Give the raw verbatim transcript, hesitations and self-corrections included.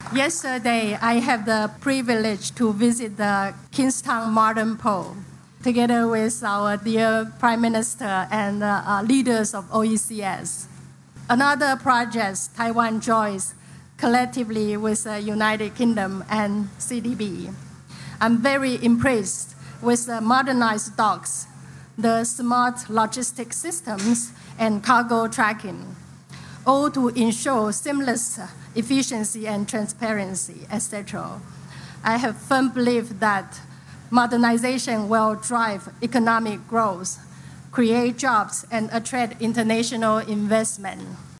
Yesterday, I had the privilege to visit the Kingstown Modern Pole together with our dear Prime Minister and uh, uh, leaders of O E C S. Another project Taiwan joins collectively with the United Kingdom and C D B. I'm very impressed with the modernized docks, the smart logistic systems, and cargo tracking, all to ensure seamless efficiency and transparency, et cetera. I have firm belief that modernization will drive economic growth, create jobs, and attract international investment.